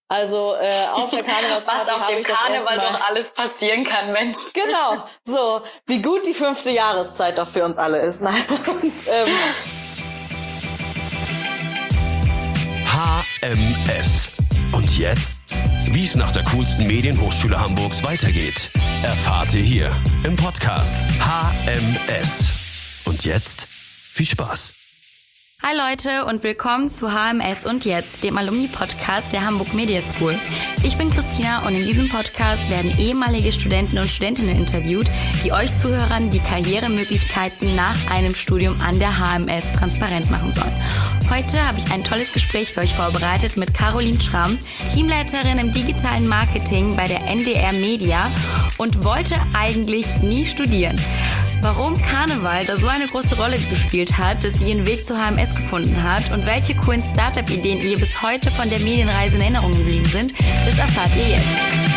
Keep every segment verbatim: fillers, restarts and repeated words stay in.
Also äh, auf der Karnevalsparty was auf dem Karneval doch alles passieren kann, Mensch. Genau, so wie gut die fünfte Jahreszeit doch für uns alle ist. Nein. Und, ähm, H M S. Und jetzt, wie es nach der coolsten Medienhochschule Hamburgs weitergeht, erfahrt ihr hier im Podcast H M S. Und jetzt viel Spaß. Hi Leute und willkommen zu H M S und jetzt, dem Alumni-Podcast der Hamburg Media School. Ich bin Christina und in diesem Podcast werden ehemalige Studenten und Studentinnen interviewt, die euch Zuhörern die Karrieremöglichkeiten nach einem Studium an der H M S transparent machen sollen. Heute habe ich ein tolles Gespräch für euch vorbereitet mit Caroline Schramm, Teamleiterin im digitalen Marketing bei der N D R Media und wollte eigentlich nie studieren. Warum Karneval da so eine große Rolle gespielt hat, dass sie ihren Weg zur H M S gefunden hat und welche coolen Startup-Ideen ihr bis heute von der Medienreise in Erinnerung geblieben sind, das erfahrt ihr jetzt.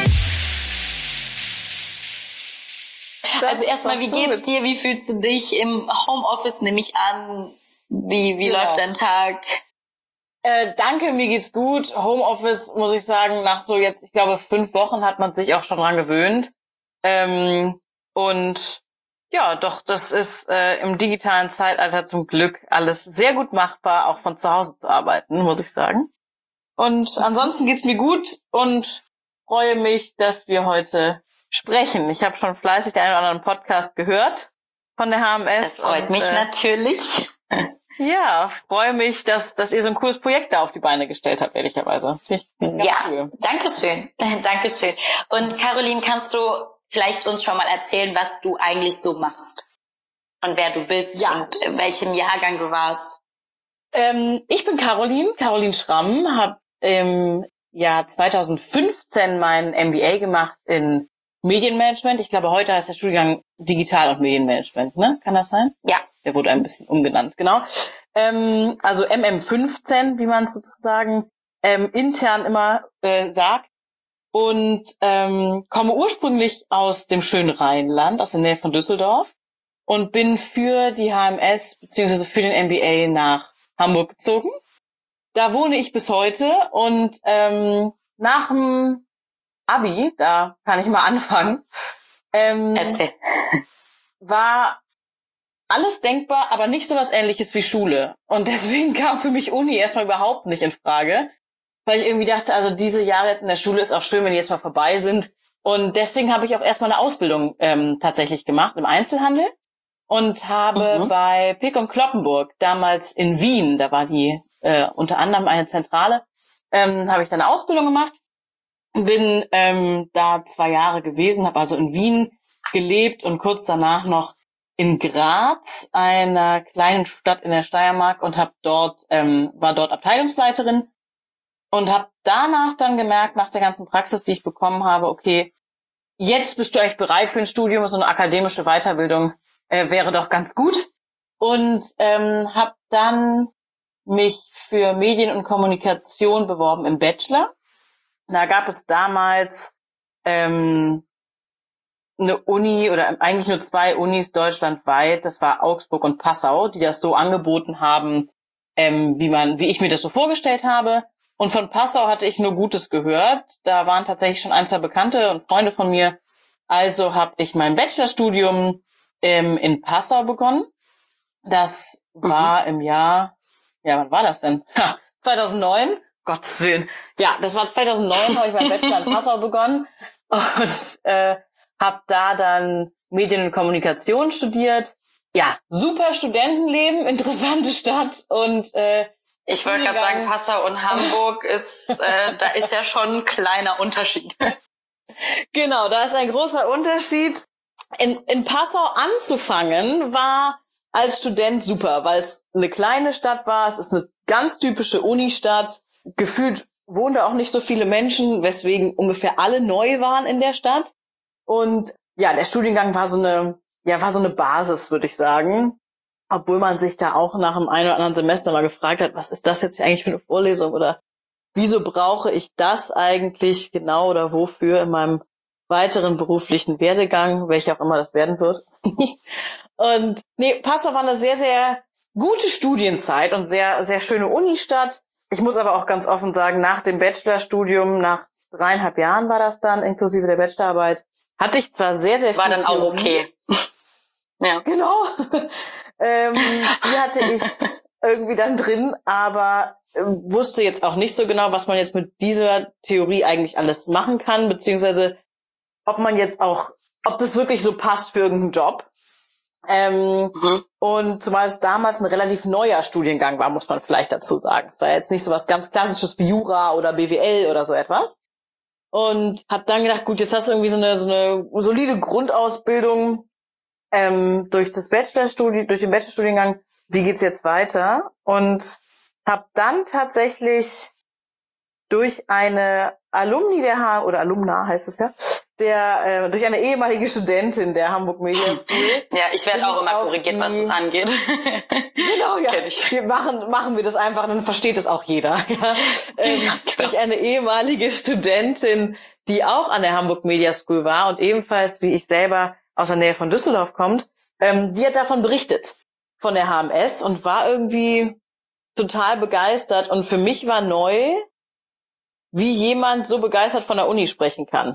Also erstmal, wie geht's dir? Wie fühlst du dich im Homeoffice, nehme ich an? Wie, wie Genau. läuft dein Tag? äh, danke, mir geht's gut. Homeoffice, muss ich sagen, nach so jetzt, ich glaube, fünf Wochen hat man sich auch schon dran gewöhnt. Ähm, und ja, doch, das ist äh, im digitalen Zeitalter zum Glück alles sehr gut machbar, auch von zu Hause zu arbeiten, muss ich sagen. Und ansonsten geht's mir gut und freue mich, dass wir heute sprechen. Ich habe schon fleißig den einen oder anderen Podcast gehört von der H M S. Das freut und, mich äh, natürlich. Ja, freue mich, dass, dass ihr so ein cooles Projekt da auf die Beine gestellt habt, ehrlicherweise. Finde ich ganz Ja, cool. Dankeschön. Dankeschön. Und Caroline, kannst du vielleicht uns schon mal erzählen, was du eigentlich so machst und wer du bist Ja. und in welchem Jahrgang du warst? Ähm, ich bin Caroline, Caroline Schramm, habe im Jahr zweitausendfünfzehn meinen M B A gemacht in Medienmanagement. Ich glaube, heute heißt der Studiengang Digital- und Medienmanagement, ne? Kann das sein? Ja. Der wurde ein bisschen umgenannt, genau. Ähm, also M M fünfzehn, wie man es sozusagen ähm, intern immer äh, sagt. Und ähm, komme ursprünglich aus dem schönen Rheinland, aus der Nähe von Düsseldorf und bin für die H M S beziehungsweise für den M B A nach Hamburg gezogen. Da wohne ich bis heute und ähm, nach dem Abi, da kann ich mal anfangen, ähm, Erzähl. war alles denkbar, aber nicht so was Ähnliches wie Schule. Und deswegen kam für mich Uni erstmal überhaupt nicht in Frage. Weil ich irgendwie dachte, also diese Jahre jetzt in der Schule ist auch schön, wenn die jetzt mal vorbei sind. Und deswegen habe ich auch erstmal eine Ausbildung ähm, tatsächlich gemacht im Einzelhandel und habe Mhm. bei Pick und Kloppenburg, damals in Wien, da war die äh, unter anderem eine Zentrale, ähm, habe ich dann eine Ausbildung gemacht. Bin ähm, da zwei Jahre gewesen, habe also in Wien gelebt und kurz danach noch in Graz, einer kleinen Stadt in der Steiermark, und habe dort ähm, war dort Abteilungsleiterin. Und habe danach dann gemerkt, nach der ganzen Praxis, die ich bekommen habe, okay, jetzt bist du eigentlich bereit für ein Studium, so eine akademische Weiterbildung äh, wäre doch ganz gut. Und ähm, habe dann mich für Medien und Kommunikation beworben im Bachelor. Da gab es damals ähm, eine Uni oder eigentlich nur zwei Unis deutschlandweit, das war Augsburg und Passau, die das so angeboten haben, ähm, wie man, wie ich mir das so vorgestellt habe. Und von Passau hatte ich nur Gutes gehört. Da waren tatsächlich schon ein, zwei Bekannte und Freunde von mir. Also habe ich mein Bachelorstudium ähm, in Passau begonnen. Das war mhm. im Jahr, ja, wann war das denn? Ha, zweitausendneun, Gottes Willen. Ja, das war zweitausendneun, habe ich mein Bachelor in Passau begonnen und äh, habe da dann Medien und Kommunikation studiert. Ja, super Studentenleben, interessante Stadt und äh, Ich wollte gerade sagen, Passau und Hamburg ist, äh, da ist ja schon ein kleiner Unterschied. Genau, da ist ein großer Unterschied. In, in Passau anzufangen war als Student super, weil es eine kleine Stadt war. Es ist eine ganz typische Unistadt. Gefühlt wohnen da auch nicht so viele Menschen, weswegen ungefähr alle neu waren in der Stadt. Und ja, der Studiengang war so eine, ja, war so eine Basis, würde ich sagen. Obwohl man sich da auch nach dem einen oder anderen Semester mal gefragt hat, was ist das jetzt hier eigentlich für eine Vorlesung oder wieso brauche ich das eigentlich genau oder wofür in meinem weiteren beruflichen Werdegang, welcher auch immer das werden wird. Und nee, Passau war eine sehr, sehr gute Studienzeit und sehr, sehr schöne Unistadt. ich muss aber auch ganz offen sagen, nach dem Bachelorstudium, nach dreieinhalb Jahren war das dann, inklusive der Bachelorarbeit, hatte ich zwar sehr, sehr viel War dann auch okay. Ja. Genau. ähm, die hatte ich irgendwie dann drin, aber äh, wusste jetzt auch nicht so genau, was man jetzt mit dieser Theorie eigentlich alles machen kann, beziehungsweise ob man jetzt auch, ob das wirklich so passt für irgendeinen Job. Ähm, mhm. Und zumal es damals ein relativ neuer Studiengang war, muss man vielleicht dazu sagen. Es war jetzt nicht so was ganz Klassisches wie Jura oder B W L oder so etwas. Und hab dann gedacht, gut, jetzt hast du irgendwie so eine so eine solide Grundausbildung ähm, durch das Bachelorstudium, durch den Bachelorstudiengang. Wie geht's jetzt weiter? Und hab dann tatsächlich durch eine Alumni der H oder Alumna heißt es ja, der äh, durch eine ehemalige Studentin der Hamburg Media School. Ja, ich werde auch immer korrigiert, die, was das angeht. Genau, ja. Wir machen machen wir das einfach, dann versteht es auch jeder. Ja. Ähm, ja, genau. Durch eine ehemalige Studentin, die auch an der Hamburg Media School war und ebenfalls wie ich selber aus der Nähe von Düsseldorf kommt, ähm, die hat davon berichtet von der H M S und war irgendwie total begeistert. Und für mich war neu, wie jemand so begeistert von der Uni sprechen kann.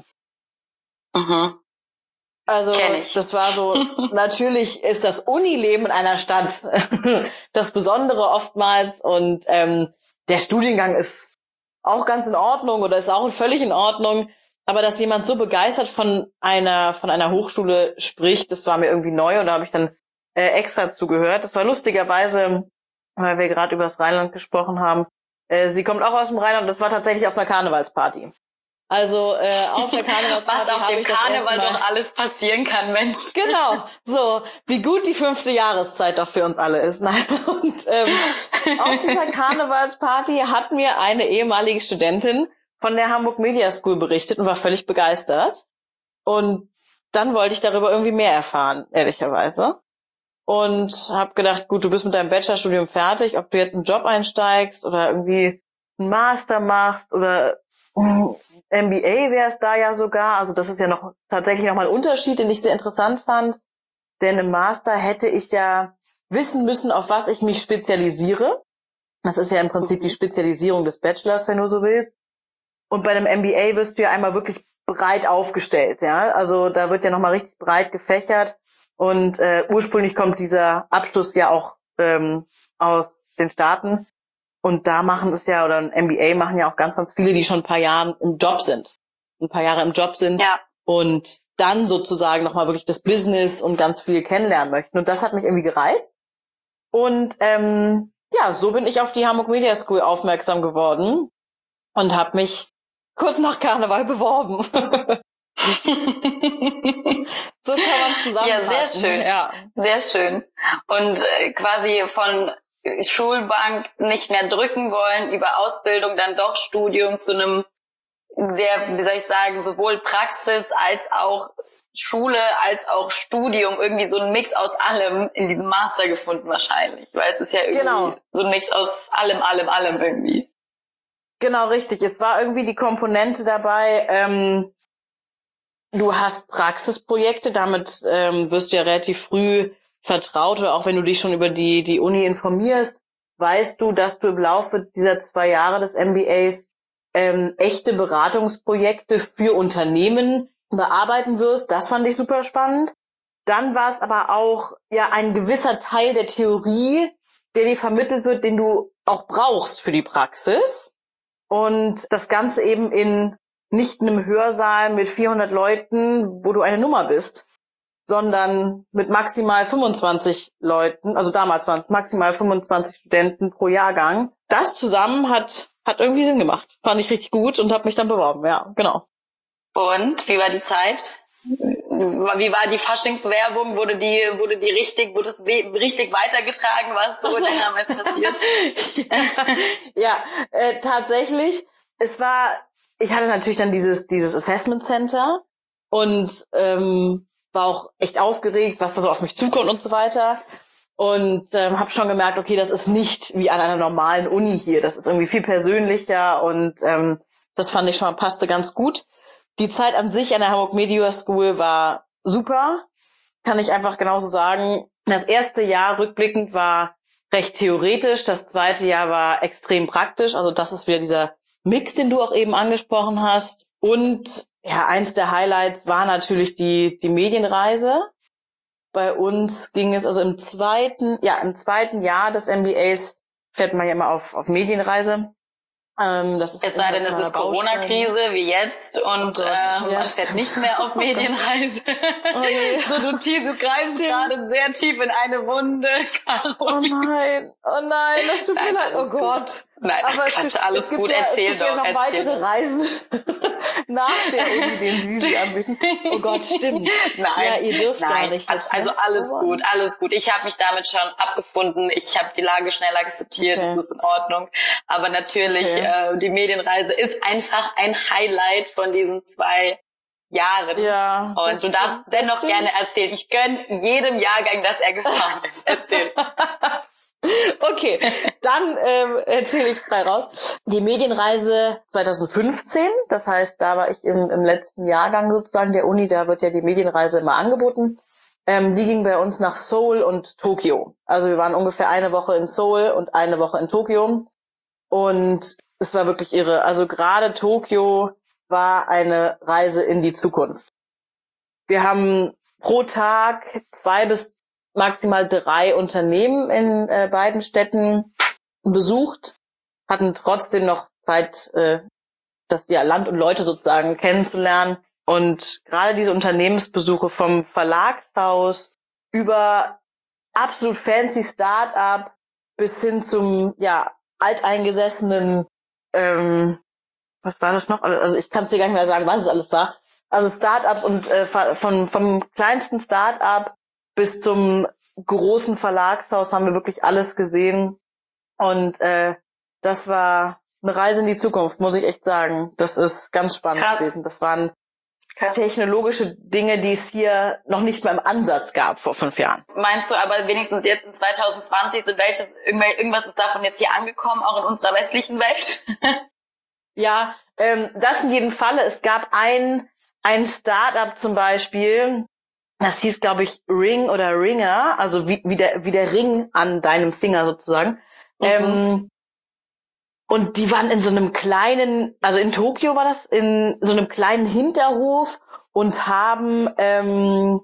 Mhm. Also das war so, natürlich ist das Unileben in einer Stadt das Besondere oftmals und ähm, der Studiengang ist auch ganz in Ordnung oder ist auch völlig in Ordnung, aber dass jemand so begeistert von einer von einer Hochschule spricht, das war mir irgendwie neu und da habe ich dann äh, extra zugehört. Das war lustigerweise, weil wir gerade über das Rheinland gesprochen haben, äh, sie kommt auch aus dem Rheinland und das war tatsächlich auf einer Karnevalsparty. Also äh, auf der Karnevalsparty was auf dem Karneval doch alles passieren kann, Mensch. Genau, so wie gut die fünfte Jahreszeit doch für uns alle ist. Nein. Und ähm, auf dieser Karnevalsparty hat mir eine ehemalige Studentin von der Hamburg Media School berichtet und war völlig begeistert. Und dann wollte ich darüber irgendwie mehr erfahren, ehrlicherweise. Und habe gedacht, gut, du bist mit deinem Bachelorstudium fertig, ob du jetzt einen Job einsteigst oder irgendwie einen Master machst oder M B A wäre es da ja sogar. Also das ist ja noch tatsächlich nochmal ein Unterschied, den ich sehr interessant fand. Denn im Master hätte ich ja wissen müssen, auf was ich mich spezialisiere. Das ist ja im Prinzip die Spezialisierung des Bachelors, wenn du so willst. Und bei einem M B A wirst du ja einmal wirklich breit aufgestellt, ja. Also da wird ja nochmal richtig breit gefächert. Und äh, ursprünglich kommt dieser Abschluss ja auch ähm, aus den Staaten. Und da machen es ja, oder ein M B A machen ja auch ganz, ganz viele, die schon ein paar Jahre im Job sind. Ein paar Jahre im Job sind. Ja. Und dann sozusagen nochmal wirklich das Business und ganz viel kennenlernen möchten. Und das hat mich irgendwie gereizt. Und ähm, ja, so bin ich auf die Hamburg Media School aufmerksam geworden und habe mich kurz nach Karneval beworben. So kann man es zusammenfassen. Ja, sehr schön. Ja. Sehr schön. Und äh, quasi von Schulbank nicht mehr drücken wollen, über Ausbildung dann doch Studium zu einem sehr, wie soll ich sagen, sowohl Praxis als auch Schule als auch Studium, irgendwie so ein Mix aus allem in diesem Master gefunden wahrscheinlich, weil es ist ja irgendwie genau. so ein Mix aus allem, allem, allem irgendwie. Genau, richtig. Es war irgendwie die Komponente dabei, ähm, du hast Praxisprojekte, damit ähm, wirst du ja relativ früh vertraut, oder auch wenn du dich schon über die die Uni informierst, weißt du, dass du im Laufe dieser zwei Jahre des M B As ähm, echte Beratungsprojekte für Unternehmen bearbeiten wirst. Das fand ich super spannend. Dann war es aber auch ja ein gewisser Teil der Theorie, der dir vermittelt wird, den du auch brauchst für die Praxis. Und das Ganze eben in nicht einem Hörsaal mit vierhundert Leuten, wo du eine Nummer bist, sondern mit maximal fünfundzwanzig Leuten, also damals waren es maximal fünfundzwanzig Studenten pro Jahrgang. Das zusammen hat hat irgendwie Sinn gemacht. Fand ich richtig gut und habe mich dann beworben, ja, genau. Und wie war die Zeit? Wie war die Faschingswerbung? Wurde die wurde die richtig, wurde es richtig weitergetragen? Was so in damals passiert? ja, ja äh, tatsächlich. Es war, ich hatte natürlich dann dieses dieses Assessment Center und ähm, war auch echt aufgeregt, was da so auf mich zukommt und so weiter. Und ähm, habe schon gemerkt, okay, das ist nicht wie an einer normalen Uni hier. Das ist irgendwie viel persönlicher und ähm, das fand ich schon mal, passte ganz gut. Die Zeit an sich an der Hamburg Media School war super, kann ich einfach genauso sagen. Das erste Jahr rückblickend war recht theoretisch. Das zweite Jahr war extrem praktisch. Also das ist wieder dieser Mix, den du auch eben angesprochen hast. Und ja, eins der Highlights war natürlich die die Medienreise. Bei uns ging es also im zweiten, ja im zweiten Jahr des M B As fährt man ja immer auf auf Medienreise. Ähm, das ist es sei denn, es ist Corona-Krise wie jetzt und oh Gott, äh, man ja, fährt nicht mehr auf Medienreise. Oh je. So, du, tief, du greifst gerade sehr tief in eine Wunde, Oh nein, oh nein, das tut mir leid, oh Gott. Nein, aber Quatsch, es gibt, alles es gibt gut, ja, erzähl es gibt doch. ja noch erzähl weitere doch. Reisen nach der Uni, den Sie sie anbieten. Oh Gott, stimmt. Nein, ja, ihr dürft nein, gar nicht. Quatsch, also alles oh, gut, alles gut. Ich habe mich damit schon abgefunden. Ich habe die Lage schnell akzeptiert, Okay. das ist in Ordnung. Aber natürlich, Okay. äh, die Medienreise ist einfach ein Highlight von diesen zwei Jahren. Ja. Und das du darfst stimmt, das dennoch stimmt. gerne erzählen. Ich gönn jedem Jahrgang, dass er gefahren ist. Erzähl. Okay, dann ähm, erzähle ich frei raus. Die Medienreise zwanzig fünfzehn, das heißt, da war ich im, im letzten Jahrgang sozusagen der Uni, da wird ja die Medienreise immer angeboten. Ähm, die ging bei uns nach Seoul und Tokio. Also wir waren ungefähr eine Woche in Seoul und eine Woche in Tokio. Und es war wirklich irre. Also gerade Tokio war eine Reise in die Zukunft. Wir haben pro Tag zwei bis maximal drei Unternehmen in äh, beiden Städten besucht, hatten trotzdem noch Zeit, äh, das ja, Land und Leute sozusagen kennenzulernen. Und gerade diese Unternehmensbesuche vom Verlagshaus über absolut fancy Start-up bis hin zum ja alteingesessenen, ähm, was war das noch? Also ich kann es dir gar nicht mehr sagen, was es alles war. Also Start-ups und äh, von vom kleinsten Start-up bis zum großen Verlagshaus haben wir wirklich alles gesehen. Und äh, das war eine Reise in die Zukunft, muss ich echt sagen. Das ist ganz spannend Krass. gewesen. Das waren Krass. technologische Dinge, die es hier noch nicht mal im Ansatz gab vor fünf Jahren. Meinst du aber wenigstens jetzt in zwanzig zwanzig sind welches, irgendwas ist davon jetzt hier angekommen, auch in unserer westlichen Welt? Ja, ähm, das in jedem Falle. Es gab ein ein Start-up zum Beispiel, das hieß, glaube ich, Ring oder Ringer, also wie, wie, der, wie der Ring an deinem Finger sozusagen. Mhm. Ähm, und die waren in so einem kleinen, also in Tokio war das, in so einem kleinen Hinterhof und haben ähm,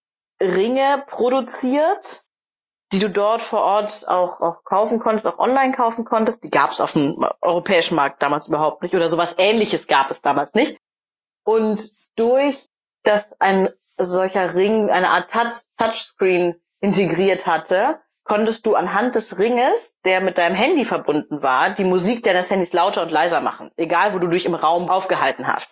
Ringe produziert, die du dort vor Ort auch auch kaufen konntest, auch online kaufen konntest. Die gab es auf dem europäischen Markt damals überhaupt nicht oder sowas Ähnliches gab es damals nicht. Und durch das ein solcher Ring eine Art Touch, Touchscreen integriert hatte, konntest du anhand des Ringes, der mit deinem Handy verbunden war, die Musik deines Handys lauter und leiser machen, egal wo du dich im Raum aufgehalten hast.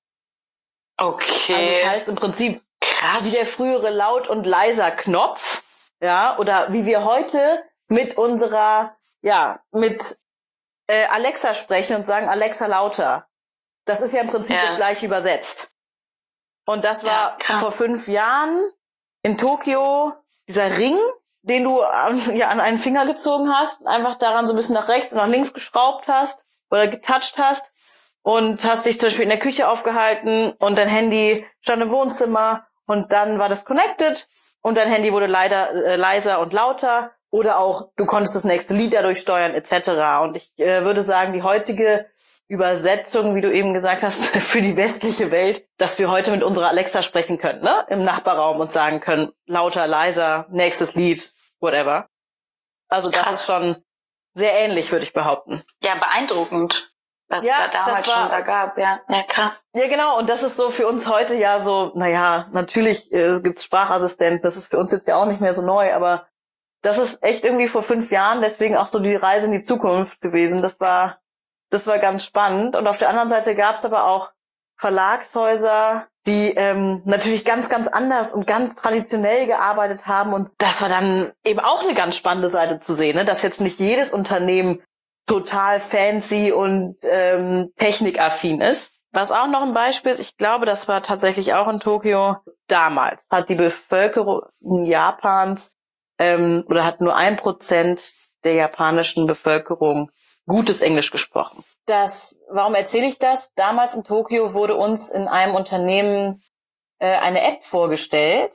Okay. Also das heißt im Prinzip krass. wie der frühere Laut- und Leiser-Knopf, ja, oder wie wir heute mit unserer, ja, mit äh, Alexa sprechen und sagen, Alexa lauter. Das ist ja im Prinzip Ja. das gleiche übersetzt. Und das war Ja, krass. vor fünf Jahren in Tokio dieser Ring, den du an, ja, an einen Finger gezogen hast, einfach daran so ein bisschen nach rechts und nach links geschraubt hast oder getoucht hast und hast dich zum Beispiel in der Küche aufgehalten und dein Handy stand im Wohnzimmer und dann war das connected und dein Handy wurde leider äh, leiser und lauter oder auch du konntest das nächste Lied dadurch steuern et cetera. Und ich äh, würde sagen, die heutige Übersetzung, wie du eben gesagt hast, für die westliche Welt, dass wir heute mit unserer Alexa sprechen können, ne, im Nachbarraum und sagen können, lauter, leiser, nächstes Lied, whatever. Also das Krass. ist schon sehr ähnlich, würde ich behaupten. Ja, beeindruckend, was Ja, es da damals das war- schon da gab. Ja, ja, krass. Ja, genau. Und das ist so für uns heute ja so, naja, natürlich äh, gibt's Sprachassistenten, das ist für uns jetzt ja auch nicht mehr so neu, aber das ist echt irgendwie vor fünf Jahren, deswegen auch so die Reise in die Zukunft gewesen. Das war Das war ganz spannend. Und auf der anderen Seite gab es aber auch Verlagshäuser, die ähm, natürlich ganz, ganz anders und ganz traditionell gearbeitet haben. Und das war dann eben auch eine ganz spannende Seite zu sehen, ne? Dass jetzt nicht jedes Unternehmen total fancy und ähm, technikaffin ist. Was auch noch ein Beispiel ist, ich glaube, das war tatsächlich auch in Tokio damals, hat die Bevölkerung Japans ähm, oder hat nur ein Prozent der japanischen Bevölkerung gutes Englisch gesprochen. Das, warum erzähle ich das? Damals in Tokio wurde uns in einem Unternehmen äh, eine App vorgestellt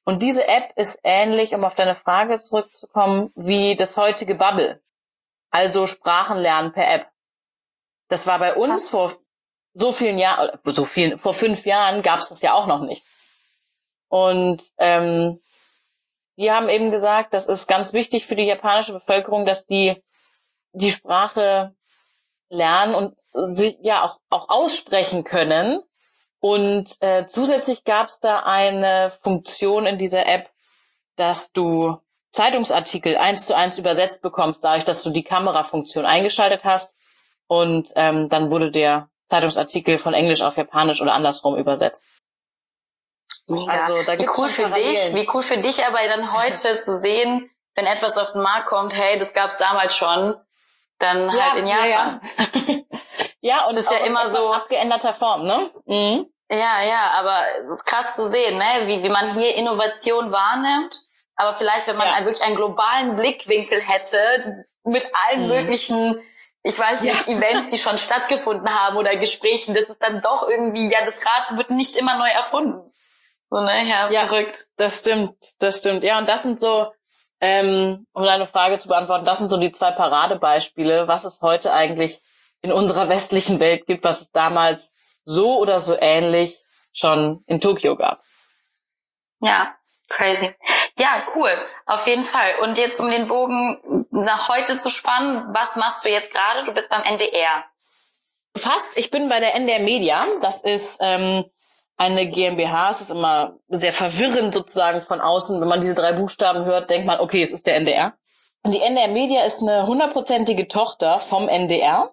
Und diese App ist ähnlich, um auf deine Frage zurückzukommen, wie das heutige Babbel. Also Sprachenlernen per App. Das war bei uns vor so vielen Jahren, so vielen, vor fünf Jahren gab es das ja auch noch nicht. Und ähm, die haben eben gesagt, das ist ganz wichtig für die japanische Bevölkerung, dass die die Sprache lernen und sie ja auch auch aussprechen können. Und äh, zusätzlich gab es da eine Funktion in dieser App, dass du Zeitungsartikel eins zu eins übersetzt bekommst, dadurch, dass du die Kamerafunktion eingeschaltet hast. Und ähm, dann wurde der Zeitungsartikel von Englisch auf Japanisch oder andersrum übersetzt. Mega. Also, da wie gibt's cool schon für dich, Parallelen. wie cool für dich aber dann heute zu sehen, wenn etwas auf den Markt kommt, hey, das gab's damals schon, dann Ja, halt in Japan. ja, ja. Ja, und Das ist ja auch in immer etwas so abgeänderter Form, ne? Mhm. Ja, ja, aber es ist krass zu sehen, ne, wie, wie man hier Innovation wahrnimmt. Aber vielleicht, wenn man Ja. einen, wirklich einen globalen Blickwinkel hätte, mit allen Mhm. möglichen, ich weiß nicht, Ja. Events, die schon stattgefunden haben oder Gesprächen, das ist dann doch irgendwie, ja, das Rad wird nicht immer neu erfunden. So, ne, ja, Ja. verrückt. Das stimmt, das stimmt. Ja, und das sind so, ähm, um deine Frage zu beantworten, das sind so die zwei Paradebeispiele, was es heute eigentlich in unserer westlichen Welt gibt, was es damals so oder so ähnlich schon in Tokio gab. Ja, crazy. Ja, cool, auf jeden Fall. Und jetzt, um den Bogen nach heute zu spannen, was machst du jetzt gerade? Du bist beim N D R. Fast, ich bin bei der N D R Media. Das ist ähm, eine GmbH. Es ist immer sehr verwirrend sozusagen von außen. Wenn man diese drei Buchstaben hört, denkt man, okay, es ist der N D R. Und die N D R Media ist eine hundertprozentige Tochter vom N D R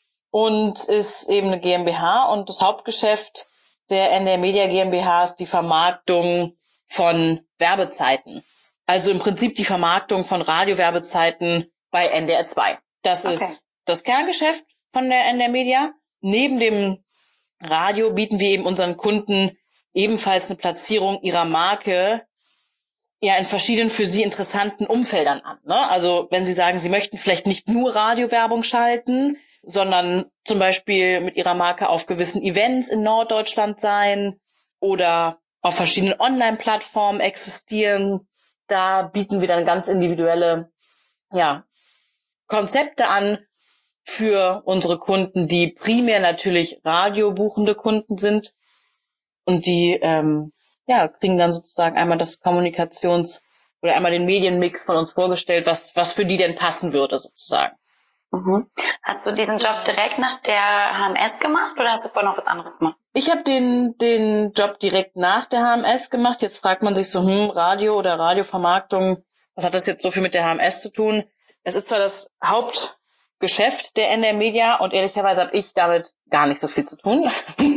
und ist eben eine GmbH. Und das Hauptgeschäft der N D R Media GmbH ist die Vermarktung von Werbezeiten. Also im Prinzip die Vermarktung von Radiowerbezeiten bei N D R zwei. Das Okay. ist das Kerngeschäft von der N D R Media. Neben dem Radio bieten wir eben unseren Kunden ebenfalls eine Platzierung ihrer Marke ja in verschiedenen für sie interessanten Umfeldern an. Ne? Also wenn sie sagen, sie möchten vielleicht nicht nur Radiowerbung schalten, sondern zum Beispiel mit ihrer Marke auf gewissen Events in Norddeutschland sein oder auf verschiedenen Online-Plattformen existieren, da bieten wir dann ganz individuelle ja, Konzepte an für unsere Kunden, die primär natürlich radiobuchende Kunden sind und die ähm, ja kriegen dann sozusagen einmal das Kommunikations- oder einmal den Medienmix von uns vorgestellt, was was für die denn passen würde sozusagen. Mhm. Hast du diesen Job direkt nach der H M S gemacht oder hast du vorher noch was anderes gemacht? Ich habe den den Job direkt nach der H M S gemacht. Jetzt fragt man sich so, hm, Radio oder Radiovermarktung, was hat das jetzt so viel mit der H M S zu tun? Es ist zwar das Hauptgeschäft der N D R Media und ehrlicherweise habe ich damit gar nicht so viel zu tun.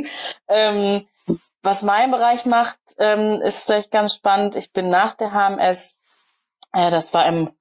ähm, was mein Bereich macht, ähm, ist vielleicht ganz spannend. Ich bin nach der H M S, äh, das war im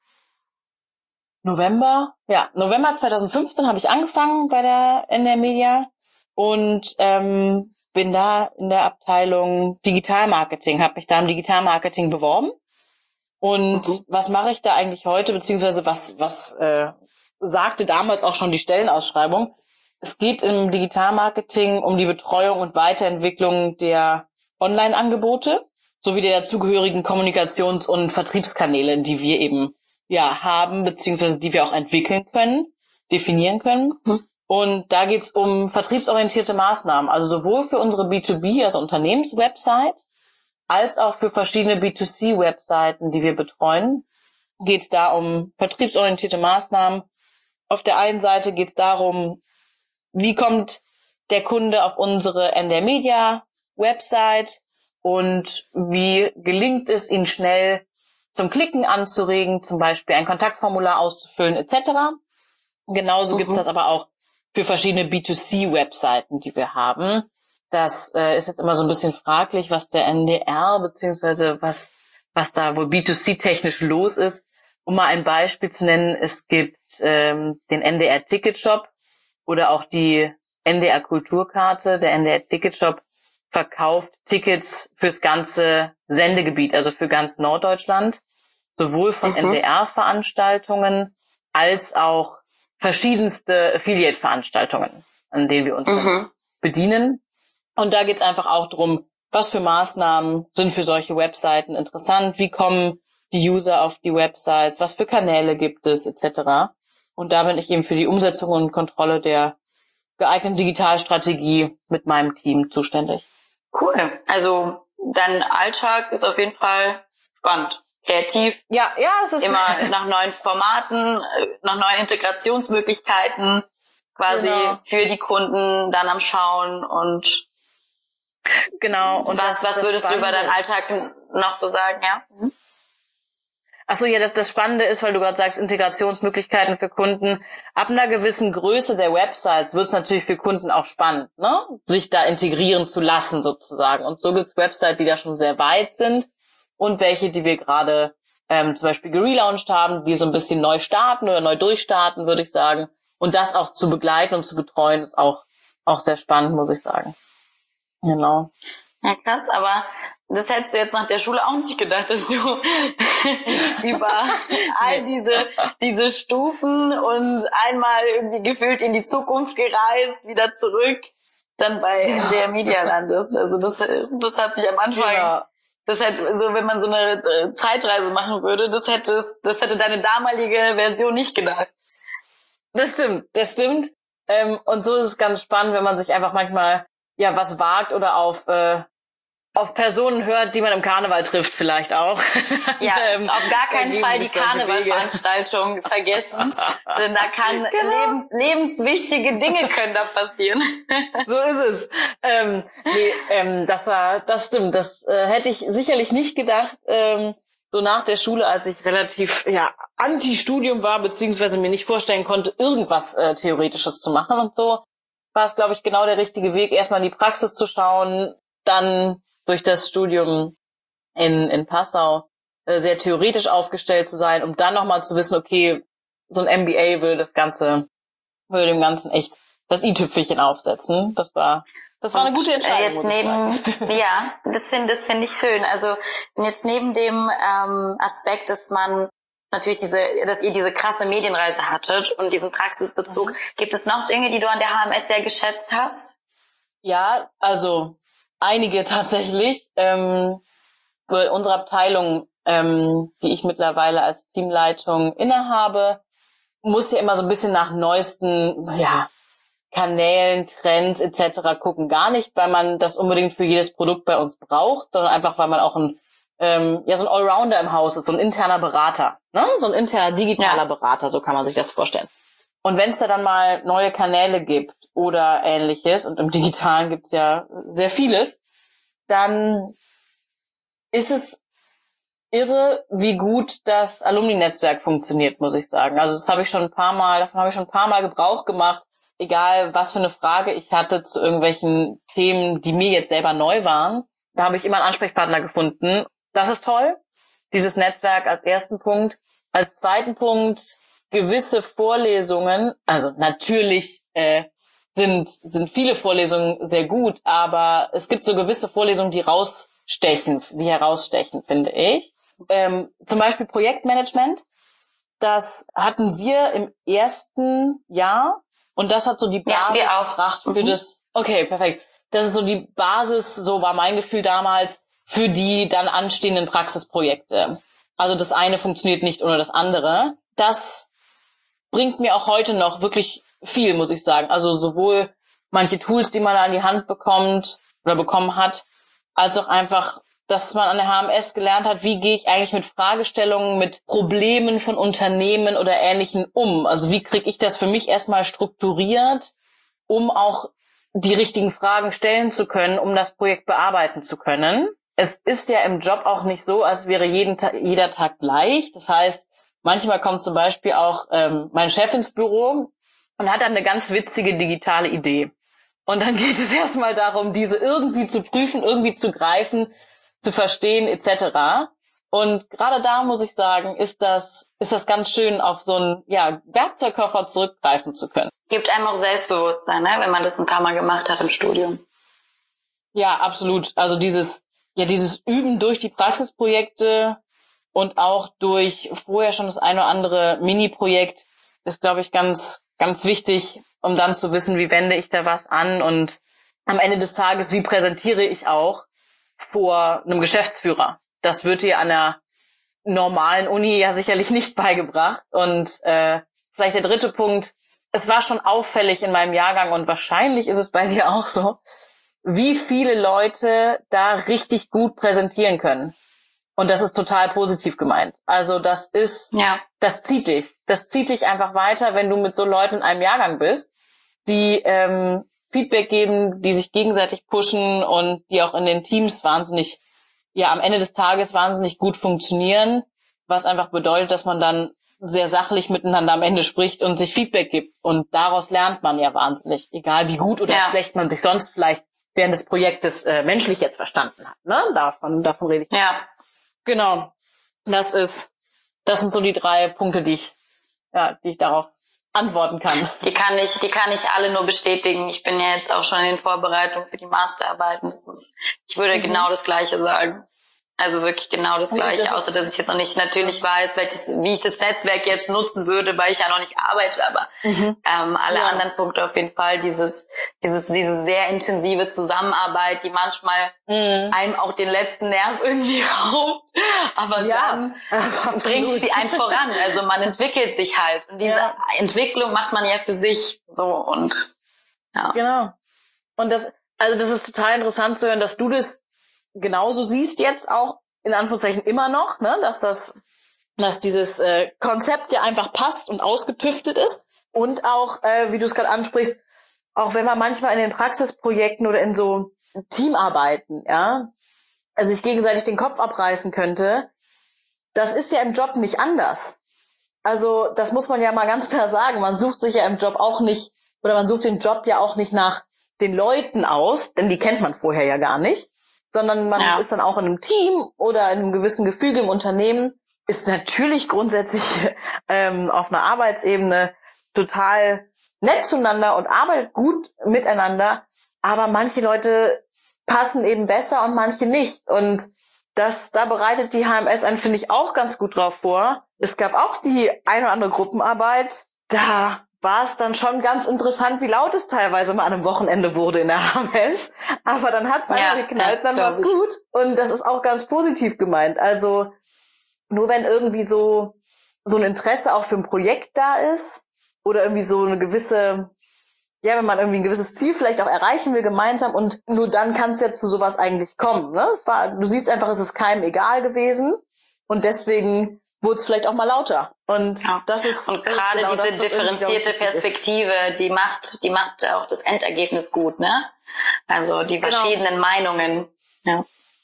November, ja, November zweitausendfünfzehn habe ich angefangen bei der N D R Media und ähm, bin da in der Abteilung Digitalmarketing, habe mich da im Digitalmarketing beworben. Und Mhm. was mache ich da eigentlich heute, beziehungsweise was was äh, sagte damals auch schon die Stellenausschreibung? Es geht im Digitalmarketing um die Betreuung und Weiterentwicklung der Online-Angebote sowie der dazugehörigen Kommunikations- und Vertriebskanäle, die wir eben ja haben, beziehungsweise die wir auch entwickeln können, definieren können. Mhm. Und da geht's um vertriebsorientierte Maßnahmen, also sowohl für unsere B zwei B, also Unternehmenswebsite, als auch für verschiedene B zwei C Webseiten, die wir betreuen, geht's da um vertriebsorientierte Maßnahmen. Auf der einen Seite geht's darum, wie kommt der Kunde auf unsere N D R Media Website und wie gelingt es, ihn schnell zum Klicken anzuregen, zum Beispiel ein Kontaktformular auszufüllen et cetera. Genauso Mhm. gibt's das aber auch für verschiedene B zwei C Webseiten, die wir haben. Das äh, ist jetzt immer so ein bisschen fraglich, was der N D R beziehungsweise was was da wohl B zwei C technisch los ist. Um mal ein Beispiel zu nennen, es gibt ähm, den N D R Ticketshop oder auch die N D R Kulturkarte. Der N D R Ticketshop verkauft Tickets fürs ganze Sendegebiet, also für ganz Norddeutschland, sowohl von Mhm. N D R-Veranstaltungen als auch verschiedenste Affiliate-Veranstaltungen, an denen wir uns Mhm. bedienen. Und da geht's einfach auch drum, was für Maßnahmen sind für solche Webseiten interessant, wie kommen die User auf die Websites, was für Kanäle gibt es, et cetera. Und da bin ich eben für die Umsetzung und Kontrolle der geeigneten Digitalstrategie mit meinem Team zuständig. Cool. Also dein Alltag ist auf jeden Fall spannend, kreativ. Ja, ja, es ist immer nach neuen Formaten, nach neuen Integrationsmöglichkeiten quasi genau. für die Kunden dann am Schauen und genau. Und was, das, was würdest das du über deinen ist, Alltag noch so sagen, ja? Mhm. Ach so, ja, das, das Spannende ist, weil du gerade sagst, Integrationsmöglichkeiten für Kunden. Ab einer gewissen Größe der Websites wird es natürlich für Kunden auch spannend, ne? Sich da integrieren zu lassen sozusagen. Und so gibt's Websites, die da schon sehr weit sind und welche, die wir gerade ähm, zum Beispiel gelauncht haben, die so ein bisschen neu starten oder neu durchstarten, würde ich sagen. Und das auch zu begleiten und zu betreuen, ist auch auch sehr spannend, muss ich sagen. Genau. Ja, krass, aber das hättest du jetzt nach der Schule auch nicht gedacht, dass du über all diese diese Stufen und einmal irgendwie gefühlt in die Zukunft gereist, wieder zurück, dann bei ja. M D R Media landest. Also das das hat sich am Anfang, ja. das hätte so, wenn man so eine Zeitreise machen würde, das hätte das hätte deine damalige Version nicht gedacht. Das stimmt, das stimmt. Ähm, und so ist es ganz spannend, wenn man sich einfach manchmal ja was wagt oder auf äh, auf Personen hört, die man im Karneval trifft vielleicht auch. Ja, ähm, auf gar keinen Fall die Karnevalsveranstaltung vergessen, denn da kann genau. lebens, lebenswichtige Dinge können da passieren. So ist es. Ähm, nee, ähm, das war, das stimmt. Das äh, hätte ich sicherlich nicht gedacht. Ähm, so nach der Schule, als ich relativ ja Anti-Studium war, beziehungsweise mir nicht vorstellen konnte, irgendwas äh, Theoretisches zu machen und so, war es, glaube ich, genau der richtige Weg, erstmal in die Praxis zu schauen, dann durch das Studium in, in Passau äh, sehr theoretisch aufgestellt zu sein, um dann nochmal zu wissen, okay, so ein M B A würde das Ganze, würde dem Ganzen echt das i-Tüpfelchen aufsetzen. Das war, das war eine gute Entscheidung. Jetzt neben, ja, das finde, das finde ich schön. Also, jetzt neben dem ähm, Aspekt, dass man natürlich diese, dass ihr diese krasse Medienreise hattet und diesen Praxisbezug, mhm. gibt es noch Dinge, die du an der H M S sehr geschätzt hast? Ja, also einige tatsächlich. Ähm, unsere Abteilung, ähm, die ich mittlerweile als Teamleitung innehabe, muss ja immer so ein bisschen nach neuesten ja, Kanälen, Trends et cetera gucken. Gar nicht, weil man das unbedingt für jedes Produkt bei uns braucht, sondern einfach, weil man auch ein ähm, ja so ein Allrounder im Haus ist, so ein interner Berater, ne? So ein interner digitaler ja. Berater, so kann man sich das vorstellen. Und wenn es da dann mal neue Kanäle gibt oder Ähnliches, und im Digitalen gibt's ja sehr vieles, dann ist es irre, wie gut das Alumni-Netzwerk funktioniert, muss ich sagen. Also das habe ich schon ein paar Mal, davon habe ich schon ein paar Mal Gebrauch gemacht, egal was für eine Frage ich hatte zu irgendwelchen Themen, die mir jetzt selber neu waren. Da habe ich immer einen Ansprechpartner gefunden. Das ist toll, dieses Netzwerk als ersten Punkt. Als zweiten Punkt gewisse Vorlesungen, also natürlich äh, sind sind viele Vorlesungen sehr gut, aber es gibt so gewisse Vorlesungen, die rausstechen, die herausstechen, finde ich. Ähm, zum Beispiel Projektmanagement, das hatten wir im ersten Jahr und das hat so die Basis ja, gebracht für mhm. das. Okay, perfekt. Das ist so die Basis, so war mein Gefühl damals, für die dann anstehenden Praxisprojekte. Also das eine funktioniert nicht ohne das andere. Das bringt mir auch heute noch wirklich viel, muss ich sagen. Also sowohl manche Tools, die man an die Hand bekommt oder bekommen hat, als auch einfach, dass man an der H M S gelernt hat, wie gehe ich eigentlich mit Fragestellungen, mit Problemen von Unternehmen oder Ähnlichem um. Also wie kriege ich das für mich erstmal strukturiert, um auch die richtigen Fragen stellen zu können, um das Projekt bearbeiten zu können. Es ist ja im Job auch nicht so, als wäre jeden Ta- jeder Tag gleich. Das heißt, manchmal kommt zum Beispiel auch ähm, mein Chef ins Büro und hat dann eine ganz witzige digitale Idee. Und dann geht es erstmal darum, diese irgendwie zu prüfen, irgendwie zu greifen, zu verstehen et cetera. Und gerade da muss ich sagen, ist das ist das ganz schön, auf so einen ja, Werkzeugkoffer zurückgreifen zu können. Gibt einem auch Selbstbewusstsein, ne, wenn man das ein paar Mal gemacht hat im Studium. Ja, absolut. Also dieses ja dieses Üben durch die Praxisprojekte und auch durch vorher schon das eine oder andere Mini-Projekt ist, glaube ich, ganz ganz wichtig, um dann zu wissen, wie wende ich da was an und am Ende des Tages, wie präsentiere ich auch. vor einem Geschäftsführer. Das wird dir an der normalen Uni ja sicherlich nicht beigebracht. Und äh, vielleicht der dritte Punkt, es war schon auffällig in meinem Jahrgang und wahrscheinlich ist es bei dir auch so, wie viele Leute da richtig gut präsentieren können. Und das ist total positiv gemeint. Also das ist, ja. das zieht dich. Das zieht dich einfach weiter, wenn du mit so Leuten in einem Jahrgang bist, die ähm, Feedback geben, die sich gegenseitig pushen und die auch in den Teams wahnsinnig, ja, am Ende des Tages wahnsinnig gut funktionieren, was einfach bedeutet, dass man dann sehr sachlich miteinander am Ende spricht und sich Feedback gibt. Und daraus lernt man ja wahnsinnig, egal wie gut oder ja. schlecht man sich sonst vielleicht während des Projektes äh, menschlich jetzt verstanden hat. Ne? Davon, davon rede ich. Ja. Genau. Das ist, das sind so die drei Punkte, die ich, ja, die ich darauf antworten kann. Die kann ich, die kann ich alle nur bestätigen. Ich bin ja jetzt auch schon in den Vorbereitungen für die Masterarbeiten. Das ist, ich würde mhm. genau das Gleiche sagen. Also wirklich genau das Gleiche, das außer dass ich jetzt noch nicht natürlich weiß, welches, wie ich das Netzwerk jetzt nutzen würde, weil ich ja noch nicht arbeite, aber mhm. ähm, alle ja. anderen Punkte auf jeden Fall, dieses, dieses, diese sehr intensive Zusammenarbeit, die manchmal mhm. einem auch den letzten Nerv irgendwie raubt, aber ja, dann absolut. Bringt sie einen voran. Also man entwickelt sich halt und diese ja. Entwicklung macht man ja für sich so und ja. Genau. Und das, also das ist total interessant zu hören, dass du das genauso siehst jetzt auch, in Anführungszeichen immer noch, ne, dass das, dass dieses äh, Konzept ja einfach passt und ausgetüftelt ist und auch, äh, wie du es gerade ansprichst, auch wenn man manchmal in den Praxisprojekten oder in so Teamarbeiten, ja, also sich gegenseitig den Kopf abreißen könnte, das ist ja im Job nicht anders. Also das muss man ja mal ganz klar sagen, man sucht sich ja im Job auch nicht, oder man sucht den Job ja auch nicht nach den Leuten aus, denn die kennt man vorher ja gar nicht, sondern man ja. ist dann auch in einem Team oder in einem gewissen Gefüge im Unternehmen, ist natürlich grundsätzlich ähm, auf einer Arbeitsebene total nett zueinander und arbeitet gut miteinander, aber manche Leute passen eben besser und manche nicht. Und das, da bereitet die H M S einen, finde ich, auch ganz gut drauf vor. Es gab auch die eine oder andere Gruppenarbeit, da war es dann schon ganz interessant, wie laut es teilweise mal an einem Wochenende wurde in der H M S. Aber dann hat's einfach ja, geknallt, ja, dann war's gut. Und das ist auch ganz positiv gemeint. Also nur wenn irgendwie so so ein Interesse auch für ein Projekt da ist oder irgendwie so eine gewisse, ja, wenn man irgendwie ein gewisses Ziel vielleicht auch erreichen will gemeinsam und nur dann kann es ja zu sowas eigentlich kommen. Ne? Es war, du siehst einfach, es ist keinem egal gewesen und deswegen wurde es vielleicht auch mal lauter. Und ja. das ist und gerade genau diese das, differenzierte Perspektive, ist. die macht, die macht auch das Endergebnis gut, ne? Also die verschiedenen genau. Meinungen. Ja.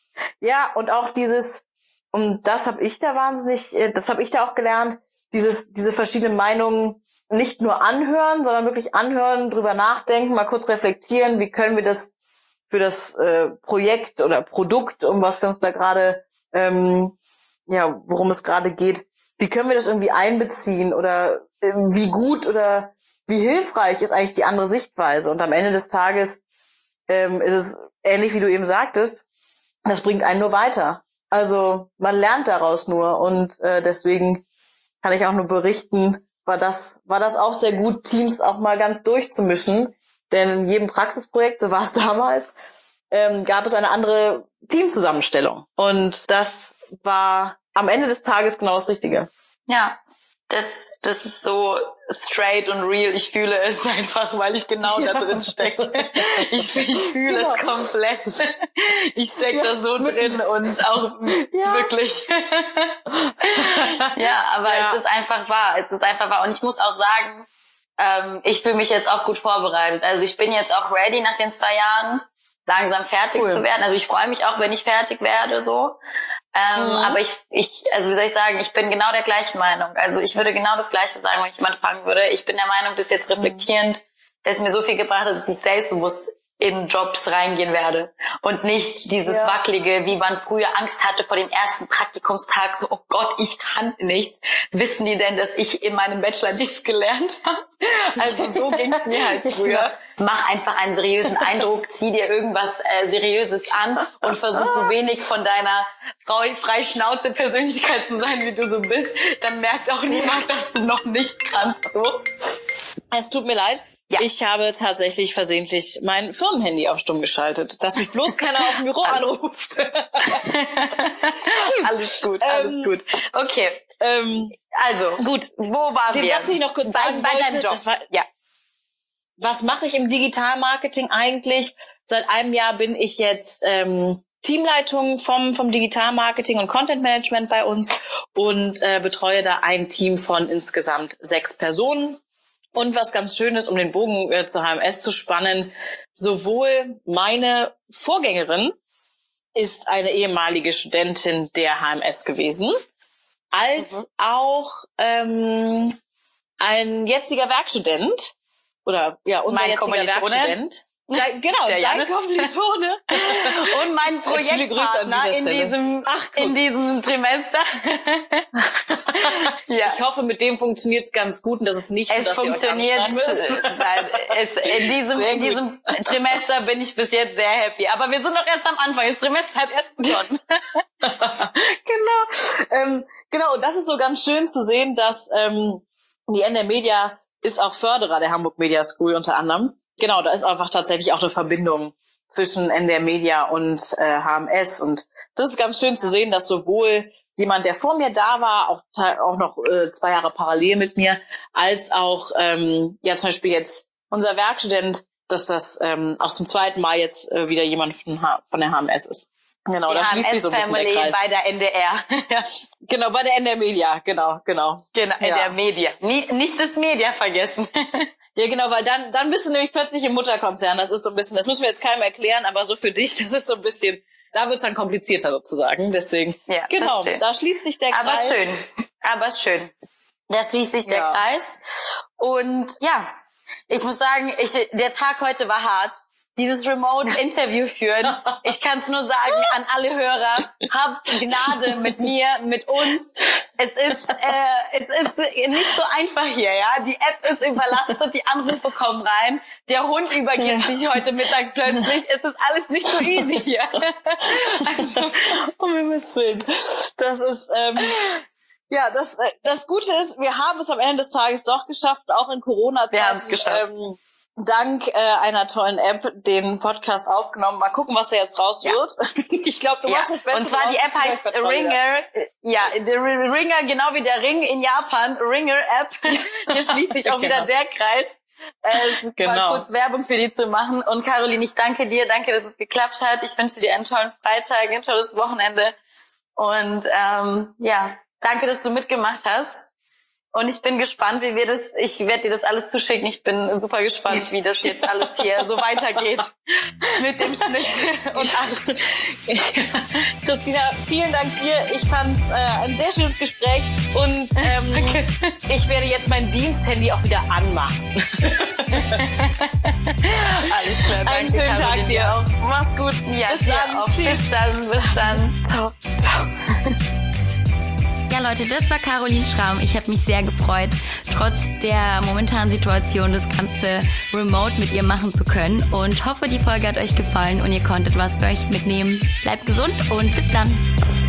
Ja, und auch dieses, und das habe ich da wahnsinnig, das habe ich da auch gelernt, dieses, diese verschiedenen Meinungen nicht nur anhören, sondern wirklich anhören, drüber nachdenken, mal kurz reflektieren, wie können wir das für das äh, Projekt oder Produkt, um was wir uns da gerade ähm, ja, worum es gerade geht, wie können wir das irgendwie einbeziehen oder äh, wie gut oder wie hilfreich ist eigentlich die andere Sichtweise. Und am Ende des Tages ähm, ist es ähnlich, wie du eben sagtest, das bringt einen nur weiter. Also man lernt daraus nur und äh, deswegen kann ich auch nur berichten, war das war das auch sehr gut, Teams auch mal ganz durchzumischen, denn in jedem Praxisprojekt, so war es damals, ähm, gab es eine andere Teamzusammenstellung und das war am Ende des Tages genau das Richtige. Ja, das das ist so straight und real. Ich fühle es einfach, weil ich genau ja. da drin stecke. Ich, ich fühle ja. es komplett. Ich stecke ja. da so drin und auch ja. wirklich. Ja, aber ja. es ist einfach wahr. Es ist einfach wahr. Und ich muss auch sagen, ähm, ich fühle mich jetzt auch gut vorbereitet. Also ich bin jetzt auch ready nach den zwei Jahren, langsam fertig cool. zu werden. Also ich freue mich auch, wenn ich fertig werde, so. Ähm, mhm. Aber ich, ich, also wie soll ich sagen, ich bin genau der gleichen Meinung. Also ich würde genau das Gleiche sagen, wenn ich jemand fragen würde. Ich bin der Meinung, dass jetzt reflektierend, dass mir so viel gebracht hat, dass ich selbstbewusst in Jobs reingehen werde. Und nicht dieses ja. Wackelige, wie man früher Angst hatte vor dem ersten Praktikumstag, so, oh Gott, ich kann nichts. Wissen die denn, dass ich in meinem Bachelor nichts gelernt habe? Also so ging's mir halt früher. Mach einfach einen seriösen Eindruck, zieh dir irgendwas äh, Seriöses an und versuch so wenig von deiner Frau Freischnauze Persönlichkeit zu sein, wie du so bist. Dann merkt auch niemand, dass du noch nicht kannst. So. Es tut mir leid. Ja. Ich habe tatsächlich versehentlich mein Firmenhandy auf stumm geschaltet, dass mich bloß keiner aus dem Büro anruft. Alles gut, alles ähm, gut. Okay, ähm, also, gut. Wo waren Den wir? Satz, den ich noch kurz bei, sagen bei wollte, deinem Job. das war, ja. was mache ich im Digitalmarketing eigentlich? Seit einem Jahr bin ich jetzt ähm, Teamleitung vom vom Digitalmarketing und Content Management bei uns und äh, betreue da ein Team von insgesamt sechs Personen. Und was ganz schön ist, um den Bogen äh, zur H M S zu spannen, sowohl meine Vorgängerin ist eine ehemalige Studentin der H M S gewesen, als mhm. auch ähm, ein jetziger Werkstudent oder ja unser mein jetziger Werkstudent. Dein, genau, der dein Kommilitone. Und mein Projektpartner in diesem, Ach, in diesem Trimester. Ja. Ich hoffe, mit dem funktioniert es ganz gut und das ist nicht so, es dass funktioniert, ihr euch müsst. Nein, es, in diesem, in diesem Trimester bin ich bis jetzt sehr happy. Aber wir sind noch erst am Anfang. Das Trimester hat erst begonnen. Genau. Ähm, genau, und das ist so ganz schön zu sehen, dass ähm, die N D R Media ist auch Förderer der Hamburg Media School unter anderem. Genau, da ist einfach tatsächlich auch eine Verbindung zwischen N D R Media und äh, H M S. Und das ist ganz schön zu sehen, dass sowohl jemand, der vor mir da war, auch auch noch äh, zwei Jahre parallel mit mir, als auch ähm, ja zum Beispiel jetzt unser Werkstudent, dass das ähm, auch zum zweiten Mal jetzt äh, wieder jemand von, H- von der H M S ist. Genau, die da schließt sich so ein bisschen der Kreis. bei der N D R. Genau, bei der N D R Media, genau, genau. Genau, N D R ja. Media. Nie, nicht das Media vergessen. Ja, genau, weil dann dann bist du nämlich plötzlich im Mutterkonzern. Das ist so ein bisschen, das müssen wir jetzt keinem erklären, aber so für dich, das ist so ein bisschen, da wird's dann komplizierter sozusagen. Deswegen, ja, genau, da schließt sich der Kreis. Aber schön, aber schön. Da schließt sich der ja. Kreis. Und ja, ich muss sagen, ich, der Tag heute war hart. Dieses Remote-Interview führen, ich kann es nur sagen an alle Hörer, habt Gnade mit mir, mit uns. Es ist äh, es ist nicht so einfach hier, ja. Die App ist überlastet, die Anrufe kommen rein, der Hund übergibt sich heute Mittag plötzlich. Es ist alles nicht so easy hier. Also, um Himmels Willen. Das ist... Ähm Ja, das das Gute ist, wir haben es am Ende des Tages doch geschafft, auch in Corona-Zeiten. Wir haben es geschafft. Ähm, dank äh, einer tollen App den Podcast aufgenommen. Mal gucken, was da jetzt raus ja. wird. Ich glaube, du ja. machst das Beste. Und zwar die App heißt Ringer. Ja, der Ringer, genau wie der Ring in Japan. Ringer-App. Hier schließt sich auch genau. wieder der Kreis. Äh, es ist genau. mal kurz Werbung für die zu machen. Und Caroline, ich danke dir. Danke, dass es geklappt hat. Ich wünsche dir einen tollen Freitag, ein tolles Wochenende. Und ähm, ja, danke, dass du mitgemacht hast. Und ich bin gespannt, wie wir das, ich werde dir das alles zuschicken. Ich bin super gespannt, wie das jetzt alles hier so weitergeht. Mit dem Schnitt und alles. Christina, vielen Dank dir. Ich fand's äh, ein sehr schönes Gespräch. Und ähm, okay. ich werde jetzt mein Diensthandy auch wieder anmachen. Alles klar, danke. Einen schönen Caroline. Tag dir auch. Mach's gut. Ja, bis dann. Auch. Bis dann, bis dann. Ciao, ciao. Ja, Leute, das war Caroline Schramm. Ich habe mich sehr gefreut, trotz der momentanen Situation das Ganze remote mit ihr machen zu können und hoffe, die Folge hat euch gefallen und ihr konntet was für euch mitnehmen. Bleibt gesund und bis dann.